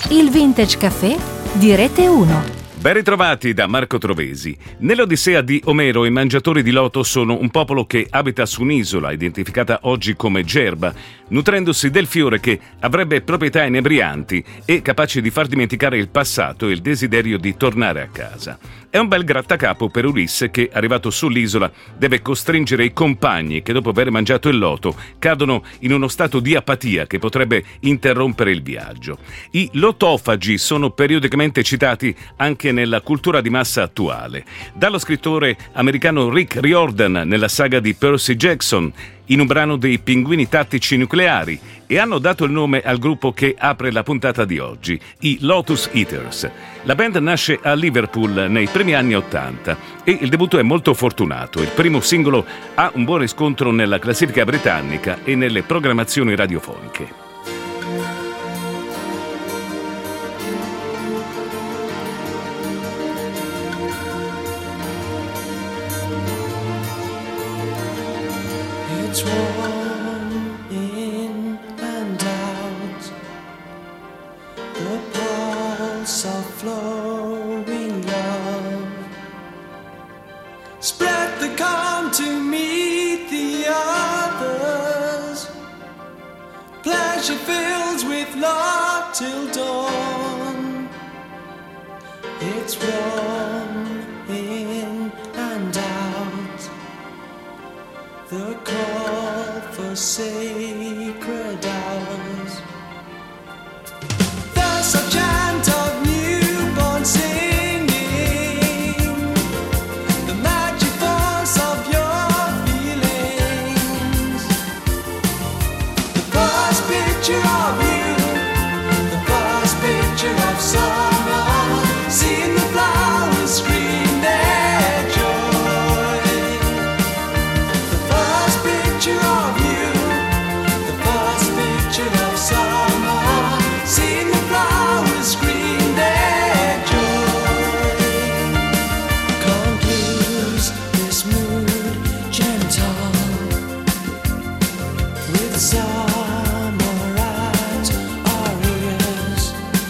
Il Vintage Café di Rete 1. Ben ritrovati da Marco Trovesi. Nell'Odissea di Omero i mangiatori di loto sono un popolo che abita su un'isola, identificata oggi come Gerba, nutrendosi del fiore che avrebbe proprietà inebrianti e capaci di far dimenticare il passato e il desiderio di tornare a casa. È un bel grattacapo per Ulisse che, arrivato sull'isola, deve costringere i compagni che dopo aver mangiato il loto cadono in uno stato di apatia che potrebbe interrompere il viaggio. I lotofagi sono periodicamente citati anche nella cultura di massa attuale. Dallo scrittore americano Rick Riordan nella saga di Percy Jackson, in un brano dei Pinguini Tattici Nucleari, e hanno dato il nome al gruppo che apre la puntata di oggi, i Lotus Eaters. La band nasce a Liverpool nei primi anni '80 e il debutto è molto fortunato. Il primo singolo ha un buon riscontro nella classifica britannica e nelle programmazioni radiofoniche. It's warm in and out, the pulse of flowing love. Spread the calm to meet the others. Pleasure fills with love till dawn. It's warm in and out, the call for sacred hours. The subchant of newborn singing, the magic force of your feelings. The first picture of you, the first picture of summer, seeing the flowers scream their joy. The first picture of you, the first picture of summer, seeing the flowers scream their joy. Can't lose this mood gentle, with summer at our ears.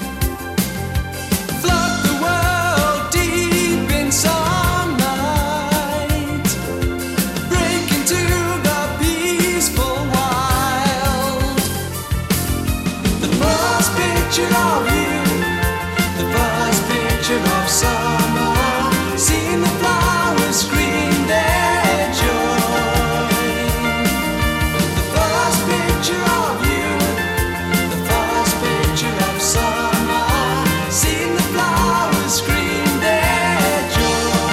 Flood the world deep in sunlight, break into the peaceful wild. The first picture of you, the first picture of summer, seeing the flowers scream their joy. The first picture of you, the first picture of summer, seeing the flowers scream their joy.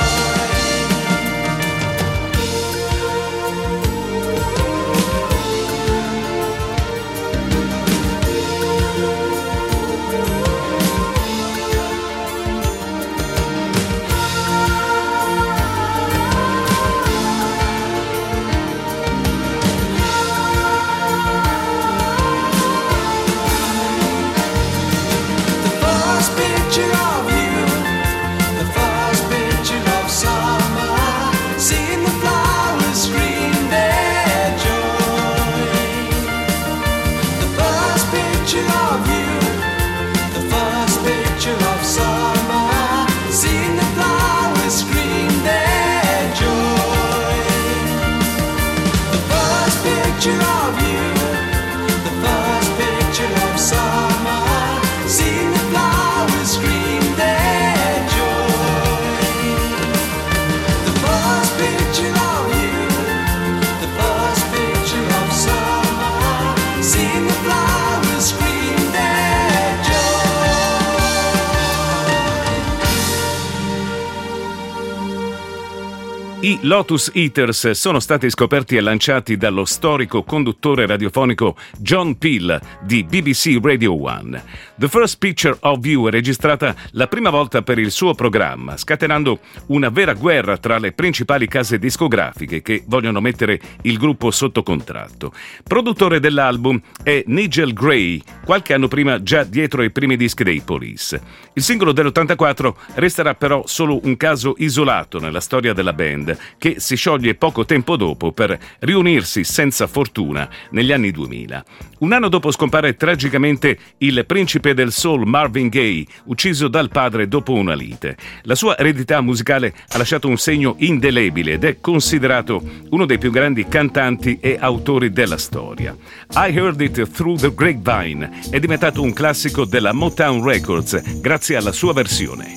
The first picture of you, the first picture of summer, seeing the flowers scream their joy. The first picture of you, the first picture of summer, seeing the flowers scream their joy. The first picture of you, the first picture of summer, seeing the flowers scream their joy. The first picture of you, the first picture of summer, seeing the flowers scream their joy. I Lotus Eaters sono stati scoperti e lanciati dallo storico conduttore radiofonico John Peel di BBC Radio 1. The First Picture of You è registrata la prima volta per il suo programma, scatenando una vera guerra tra le principali case discografiche che vogliono mettere il gruppo sotto contratto. Produttore dell'album è Nigel Gray, qualche anno prima già dietro ai primi dischi dei Police. Il singolo dell'84 resterà però solo un caso isolato nella storia della band, che si scioglie poco tempo dopo per riunirsi senza fortuna negli anni 2000. Un anno dopo scompare tragicamente il principe del soul Marvin Gaye, ucciso dal padre dopo una lite. La sua eredità musicale ha lasciato un segno indelebile ed è considerato uno dei più grandi cantanti e autori della storia. I Heard It Through the Grapevine è diventato un classico della Motown Records grazie alla sua versione.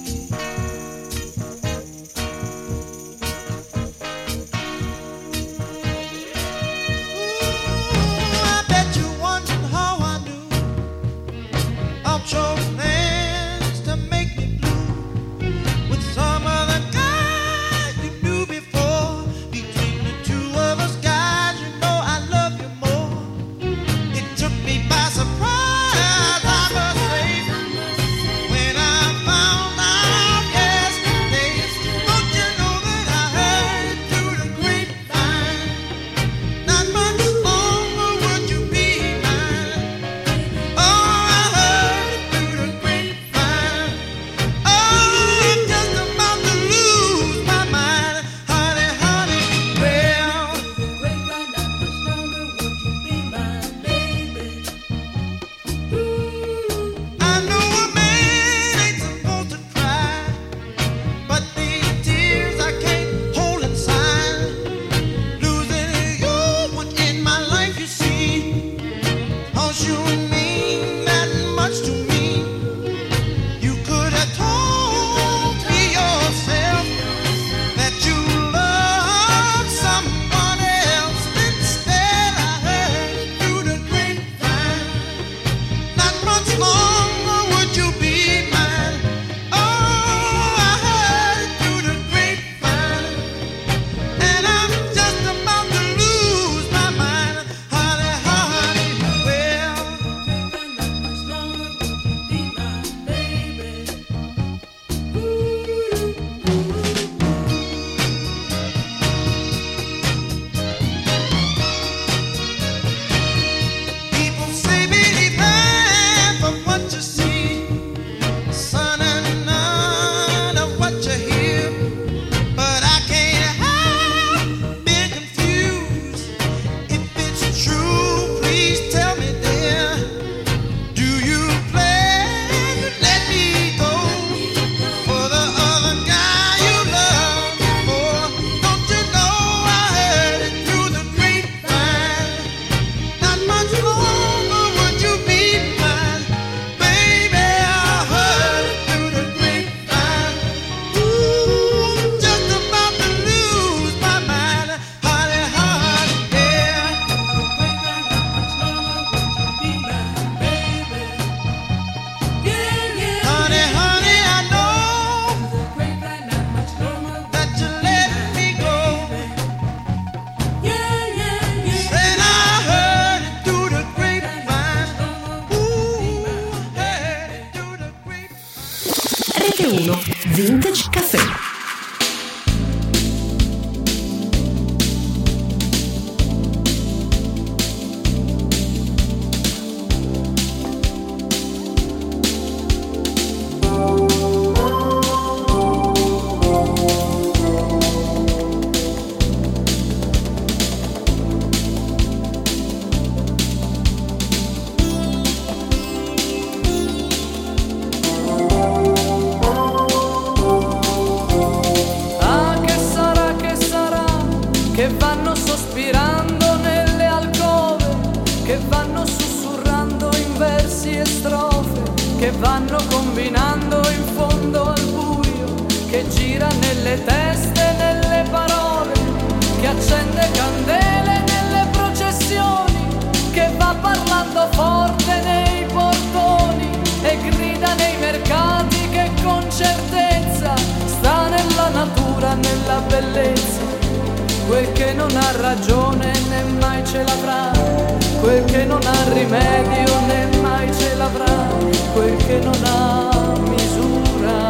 Vintage Caffè. Che vanno sospirando nelle alcove, che vanno sussurrando in versi e strofe, che vanno combinando in fondo al buio, che gira nelle teste, nelle parole, che accende candele nelle processioni, che va parlando forte nei portoni e grida nei mercati, che con certezza sta nella natura, nella bellezza. Quel che non ha ragione né mai ce l'avrà, quel che non ha rimedio né mai ce l'avrà, quel che non ha misura.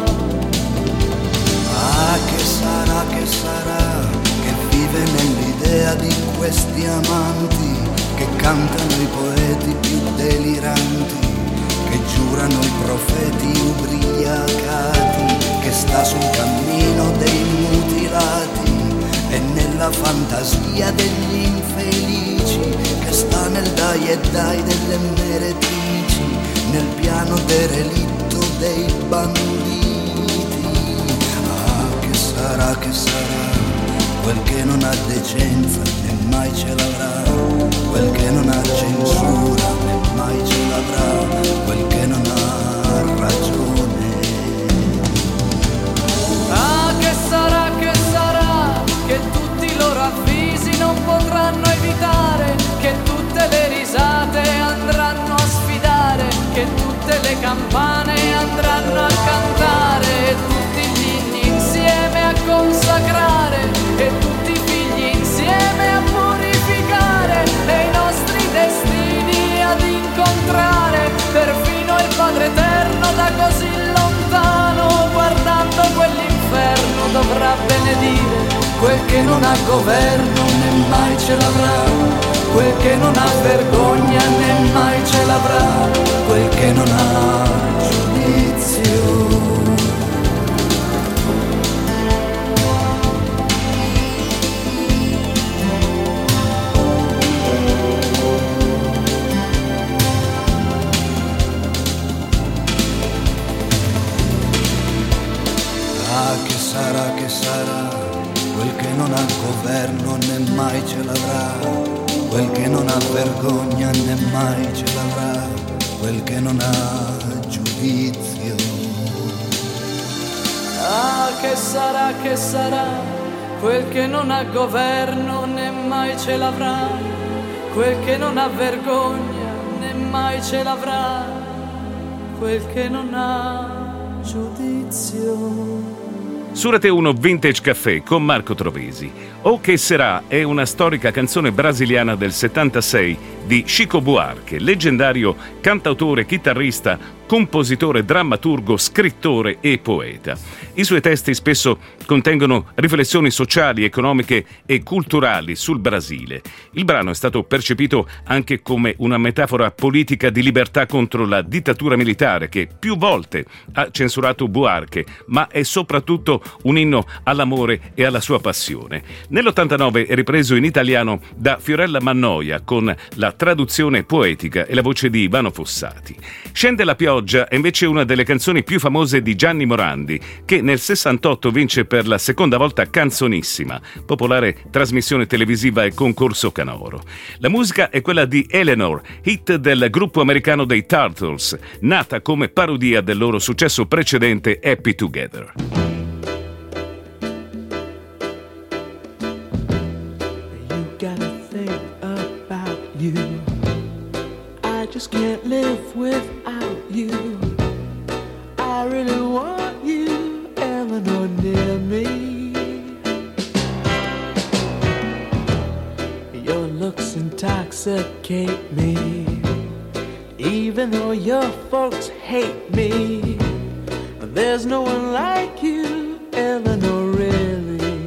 Ah, che sarà, che vive nell'idea di questi amanti, che cantano i poeti più deliranti, fantasia degli infelici che sta nel dai e dai delle meretrici, nel piano derelitto dei banditi. Ah, che sarà, quel che non ha decenza né mai ce l'avrà, quel che non ha censura né mai ce l'avrà, quel che non ha ragione. Ah, che sarà, che tutti i loro avvisi non potranno evitare, che tutte le risate andranno a sfidare, che tutte le campane andranno a cantare, e tutti gli inni insieme a consacrare, e tutti i figli insieme a purificare, e i nostri destini ad incontrare, perfino il Padre Eterno da così lontano, guardando quell'inferno dovrà benedire quel che non ha governo né mai ce l'avrà, quel che non ha vergogna né mai ce l'avrà, quel che non ha giudizio. Ah, che sarà, quel che non ha governo né mai ce l'avrà, quel che non ha vergogna né mai ce l'avrà, quel che non ha giudizio. Ah, che sarà, quel che non ha governo né mai ce l'avrà, quel che non ha vergogna né mai ce l'avrà, quel che non ha giudizio. Su Rete 1 Vintage Café con Marco Trovesi. O che sarà è una storica canzone brasiliana del 76 di Chico Buarque, leggendario cantautore, chitarrista, compositore, drammaturgo, scrittore e poeta. I suoi testi spesso contengono riflessioni sociali, economiche e culturali sul Brasile. Il brano è stato percepito anche come una metafora politica di libertà contro la dittatura militare che più volte ha censurato Buarque, ma è soprattutto un inno all'amore e alla sua passione. Nell'89 è ripreso in italiano da Fiorella Mannoia con la traduzione poetica e la voce di Ivano Fossati. Scende la pioggia è invece una delle canzoni più famose di Gianni Morandi, che nel 68 vince per la seconda volta Canzonissima, popolare trasmissione televisiva e concorso canoro. La musica è quella di Eleanor, hit del gruppo americano dei Turtles, nata come parodia del loro successo precedente Happy Together. I just can't live without you. I really want you, Eleanor, near me. Your looks intoxicate me, even though your folks hate me. There's no one like you, Eleanor, really.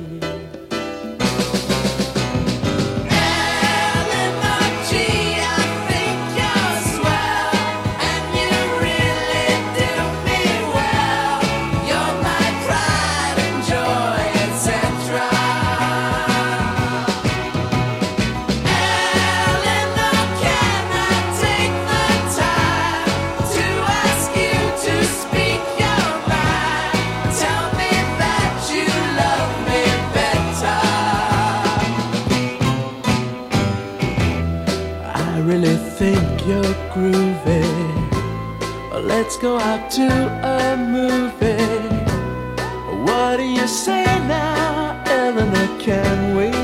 You're groovy. Let's go out to a movie. What do you say now, Eleanor? Can we?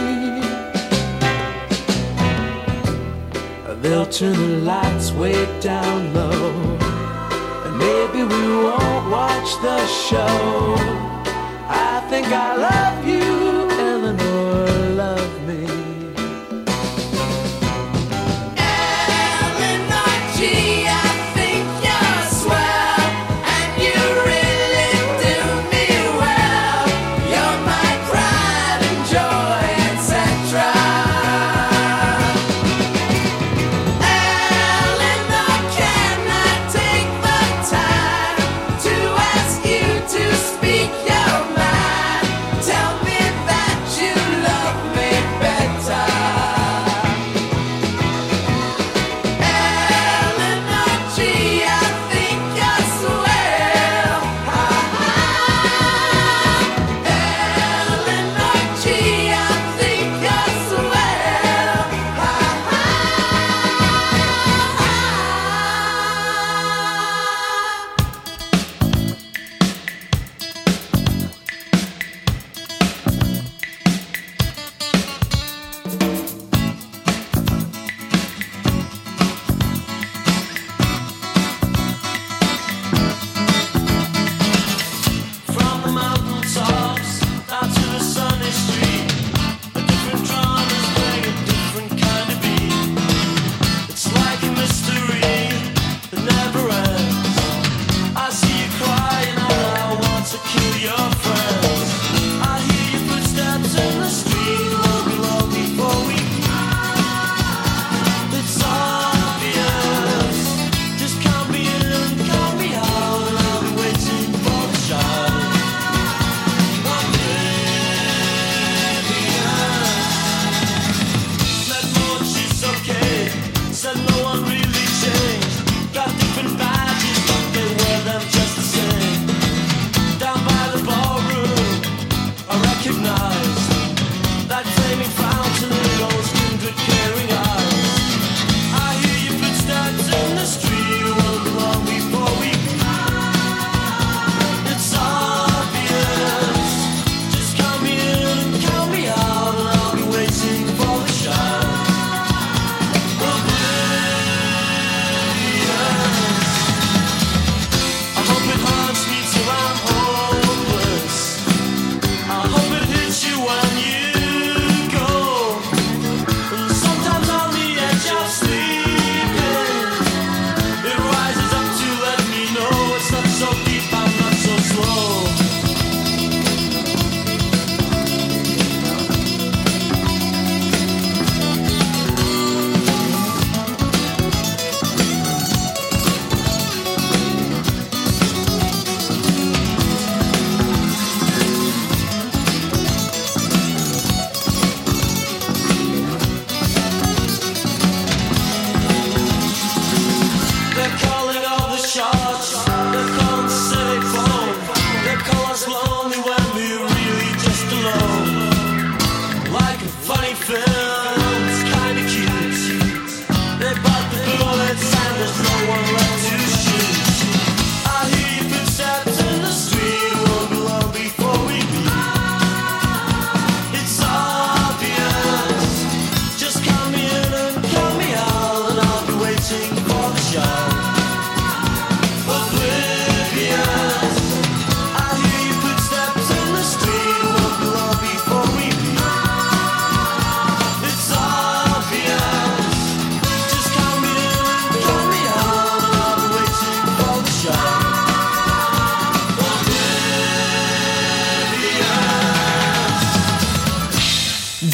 They'll turn the lights way down low, and maybe we won't watch the show. I think I love you, Eleanor, love me. Speak your mind. Tell me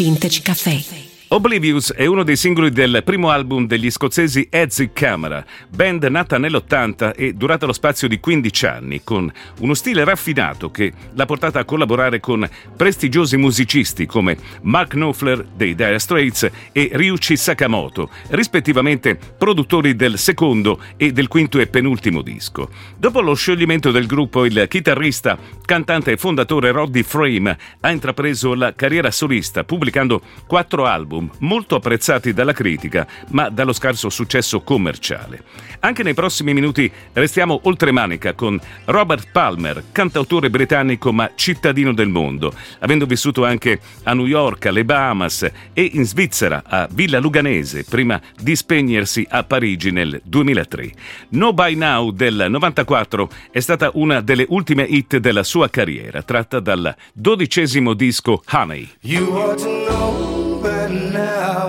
Vintage Café. Oblivious è uno dei singoli del primo album degli scozzesi Headsick Camera, band nata nell'80 e durata lo spazio di 15 anni, con uno stile raffinato che l'ha portata a collaborare con prestigiosi musicisti come Mark Knopfler dei Dire Straits e Ryuichi Sakamoto, rispettivamente produttori del secondo e del quinto e penultimo disco. Dopo lo scioglimento del gruppo, il chitarrista, cantante e fondatore Roddy Frame ha intrapreso la carriera solista, pubblicando 4 album molto apprezzati dalla critica, ma dallo scarso successo commerciale. Anche nei prossimi minuti restiamo oltremanica con Robert Palmer, cantautore britannico ma cittadino del mondo, avendo vissuto anche a New York, alle Bahamas e in Svizzera, a Villa Luganese, prima di spegnersi a Parigi nel 2003. No By Now del 94 è stata una delle ultime hit della sua carriera, tratta dal 12° disco Honey. You ought to know by now.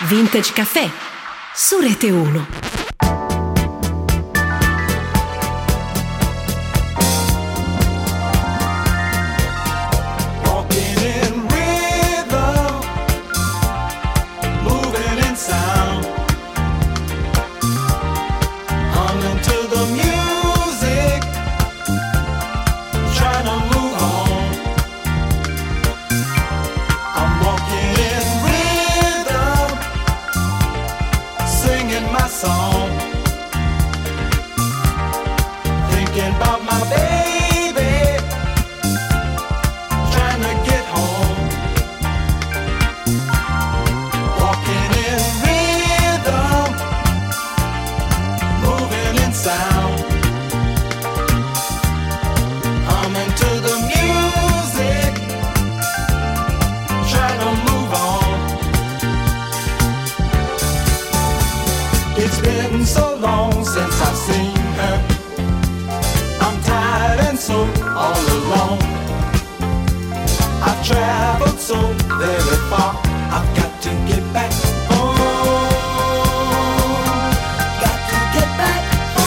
Vintage Caffè su Rete 1. It's been so long since I've seen her. I'm tired and so all alone. I've traveled so very far. I've got to get back home. Got to get back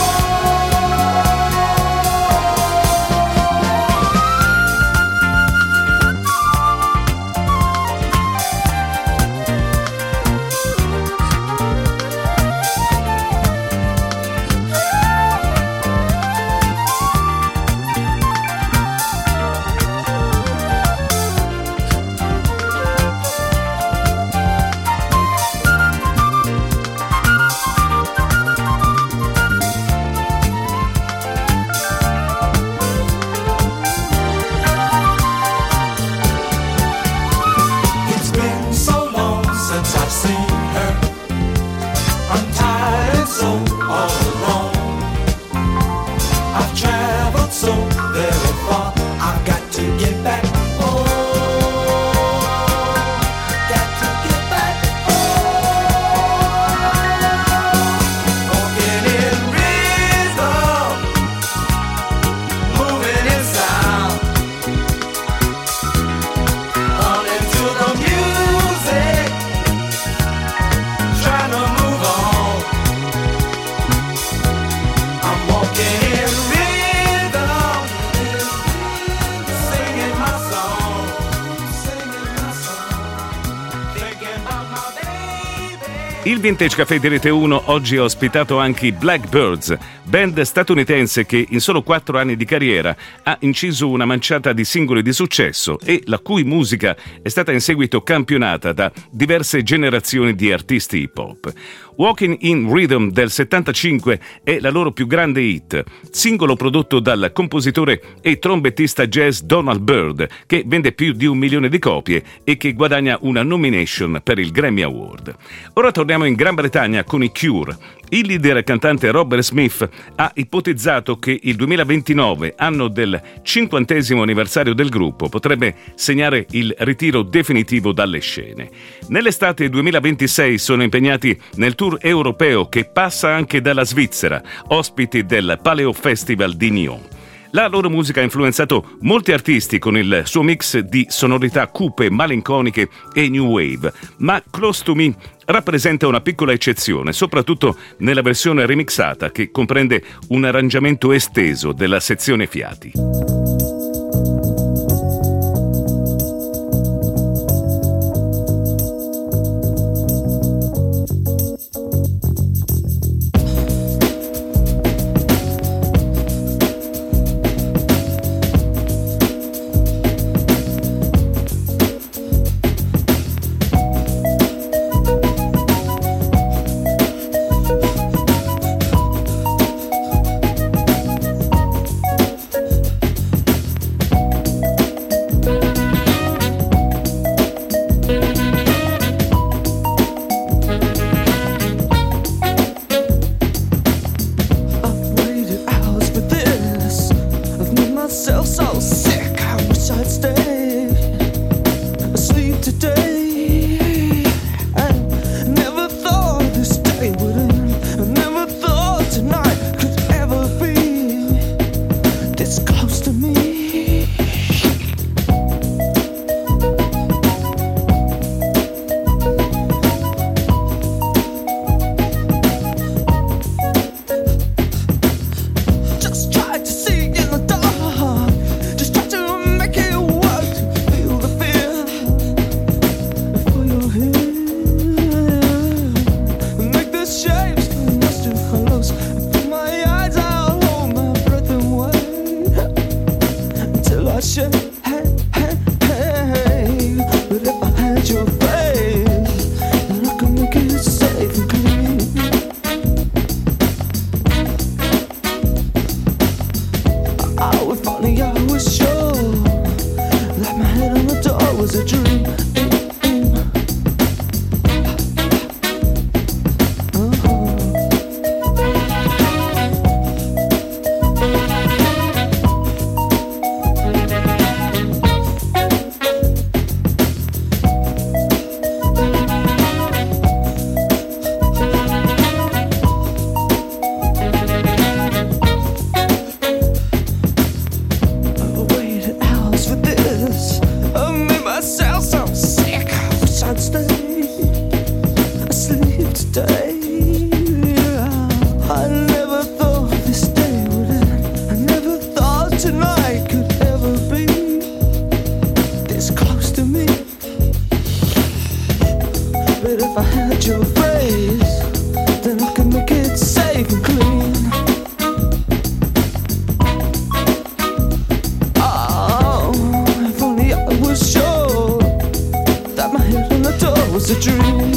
Il Vintage Caffè di Rete 1 oggi ha ospitato anche i Blackbirds, band statunitense che in solo 4 anni di carriera ha inciso una manciata di singoli di successo e la cui musica è stata in seguito campionata da diverse generazioni di artisti hip hop. Walking in Rhythm del 75 è la loro più grande hit, singolo prodotto dal compositore e trombettista jazz Donald Byrd, che vende più di 1 milione di copie e che guadagna una nomination per il Grammy Award. Ora torniamo in Gran Bretagna con i Cure. Il leader e cantante Robert Smith ha ipotizzato che il 2029, anno del 50° anniversario del gruppo, potrebbe segnare il ritiro definitivo dalle scene. Nell'estate 2026 sono impegnati nel tour europeo che passa anche dalla Svizzera, ospiti del Paleo Festival di Nyon. La loro musica ha influenzato molti artisti con il suo mix di sonorità cupe, malinconiche e new wave, ma Close to Me rappresenta una piccola eccezione, soprattutto nella versione remixata che comprende un arrangiamento esteso della sezione fiati. it's a dream.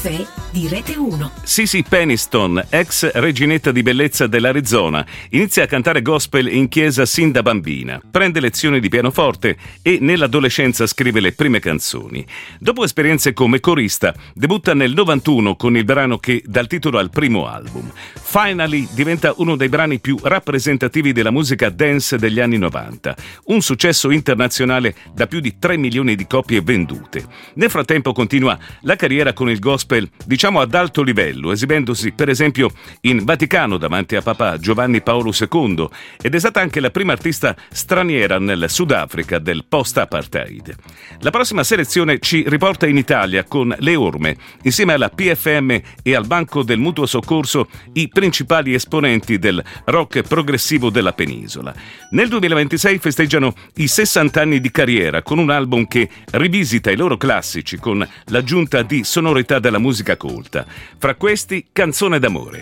caffè di Rete 1. Sisi Peniston, ex reginetta di bellezza dell'Arizona, inizia a cantare gospel in chiesa sin da bambina, prende lezioni di pianoforte e nell'adolescenza scrive le prime canzoni. Dopo esperienze come corista, debutta nel 91 con il brano che dà il titolo al primo album. Finally diventa uno dei brani più rappresentativi della musica dance degli anni 90, un successo internazionale da più di 3 milioni di copie vendute. Nel frattempo continua la carriera con il gospel, diciamo ad alto livello, esibendosi per esempio in Vaticano davanti a Papa Giovanni Paolo II, ed è stata anche la prima artista straniera nel Sudafrica del post-apartheid. La prossima selezione ci riporta in Italia con Le Orme, insieme alla PFM e al Banco del Mutuo Soccorso, i principali esponenti del rock progressivo della penisola. Nel 2026 festeggiano i 60 anni di carriera con un album che rivisita i loro classici con l'aggiunta di sonorità della musica colta. Fra questi, Canzone d'amore.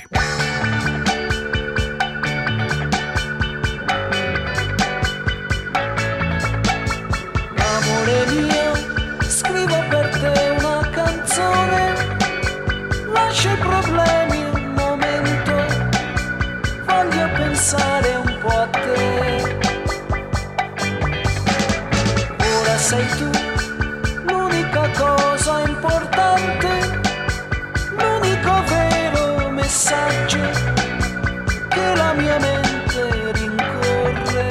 Amore mio, scrivo per te una canzone, lascia i problemi un momento, voglio pensare un po' a te. Ora sei tu l'unica cosa importante, l'unico vero messaggio che la mia mente rincorre.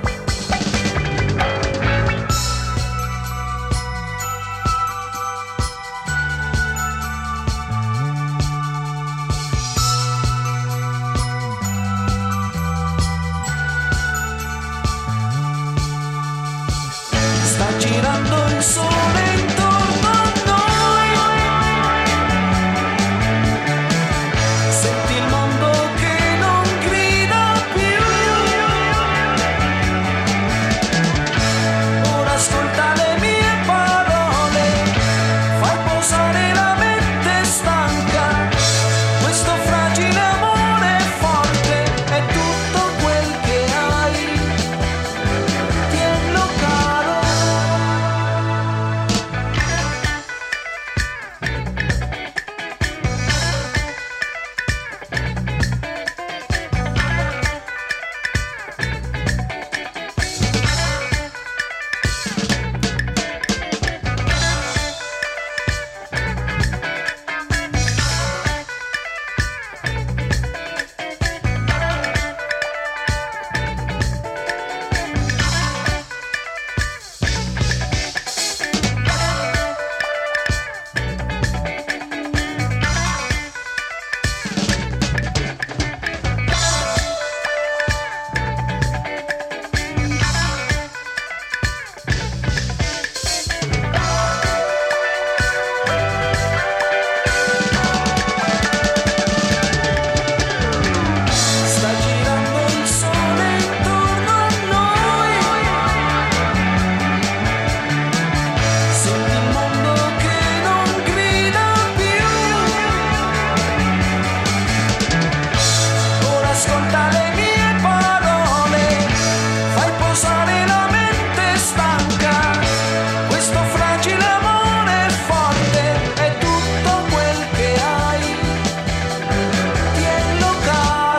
Sta girando il sole intorno a noi, senti il mondo che non grida più, ora ascolta le mie parole, fai posare la mente stanca, questo fragile amore forte è tutto quel che hai, tienilo caro. Sta girando il sole intorno a noi, senti il mondo che non grida più, ora ascolta le mie parole, fai posare la mente stanca, questo fragile amore forte è tutto quel che hai, tienilo caro.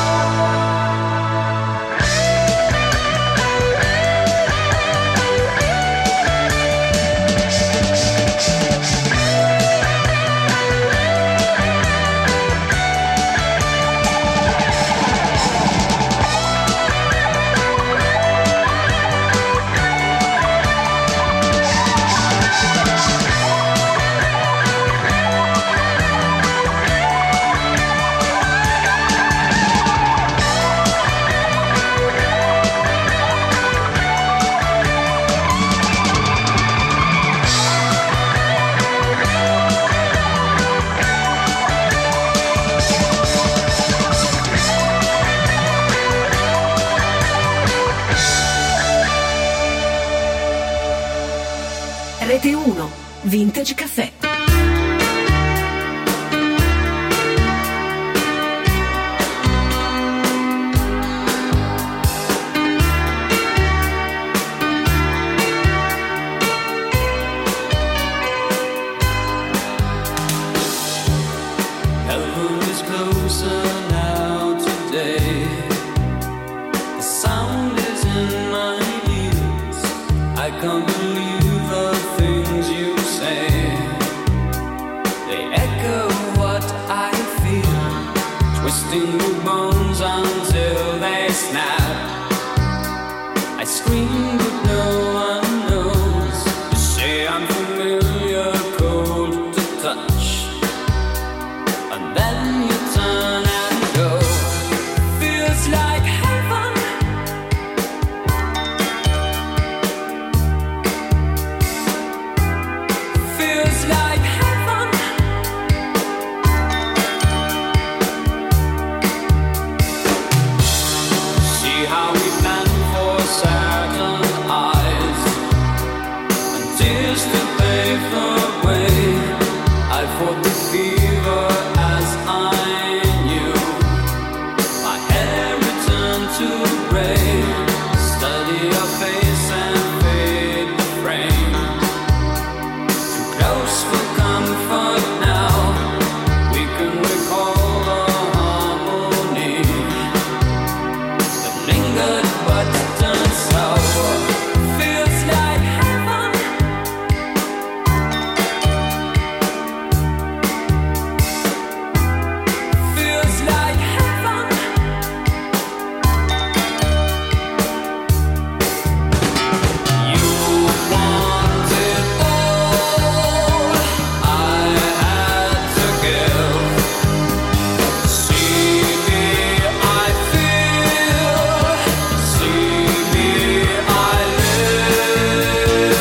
Rete 1, Vintage Caffè. who is closer now today. The sound is in my ears. I can't believe the things you say. They echo what I feel, twisting the bones until they snap. I scream but no one knows. You say I'm familiar, cold to touch, and then you turn and go. Feels like heaven. Feels like heaven. See how we plan for certain eyes and tears to pave the way. I fought the fever as I knew. My hair returned to gray. Study your face and fade the frame. Too close for comfort now. We can recall the harmony that lingered but turned sour. Feels like heaven. Feels like heaven. You wanted all I had to give. See me, I feel. See me, I live.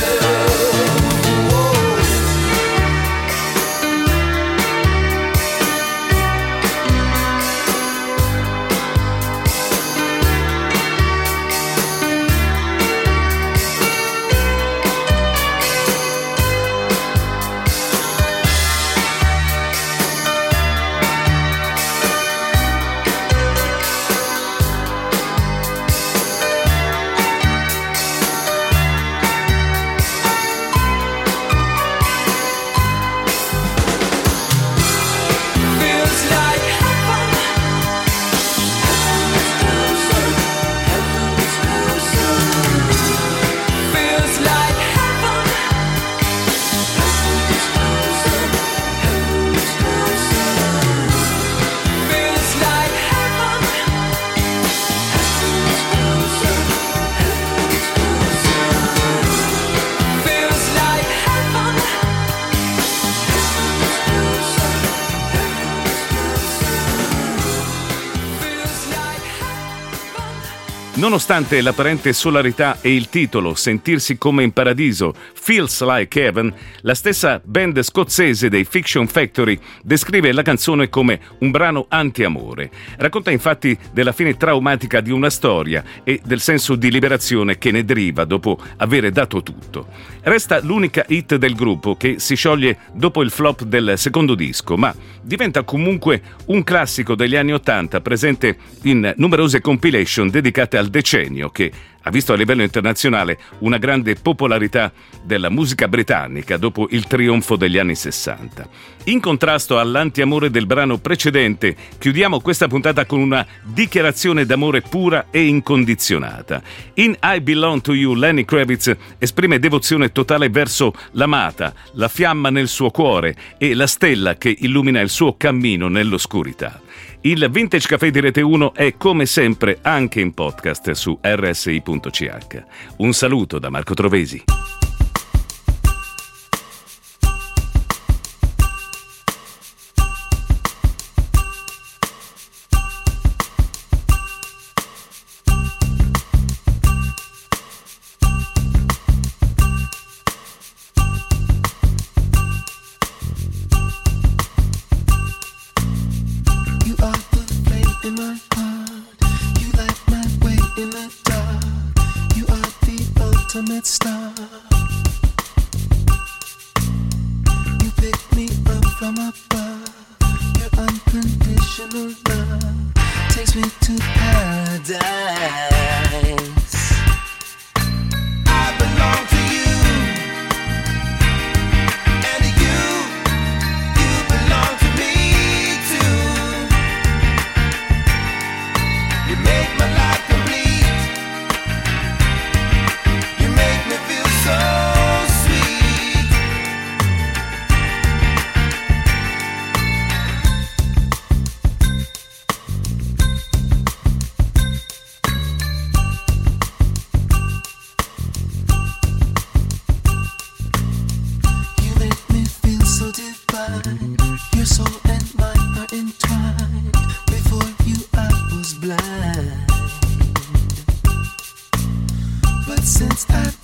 Feels like heaven. Heaven's closer. Feels like heaven. Heaven's closer. Heaven's closer. Feels like heaven. Heaven's closer. Heaven's closer. Feels like heaven. Nonostante l'apparente solarità e il titolo Sentirsi come in paradiso, Feels Like Heaven, la stessa band scozzese dei Fiction Factory descrive la canzone come un brano anti-amore. Racconta infatti della fine traumatica di una storia e del senso di liberazione che ne deriva dopo avere dato tutto. Resta l'unica hit del gruppo che si scioglie dopo il flop del secondo disco, ma diventa comunque un classico degli anni '80 presente in numerose compilation dedicate al decennio che ha visto a livello internazionale una grande popolarità della musica britannica dopo il trionfo degli anni 60. In contrasto all'antiamore del brano precedente, chiudiamo questa puntata con una dichiarazione d'amore pura e incondizionata. In I Belong to You, Lenny Kravitz esprime devozione totale verso l'amata, la fiamma nel suo cuore e la stella che illumina il suo cammino nell'oscurità. Il Vintage Café di Rete 1 è come sempre anche in podcast su rsi.ch. Un saluto da Marco Trovesi. ultimate star. You pick me up from above. Your unconditional love takes me to paradise. I belong to you, and you belong to me. cried. Before you I was blind. But since I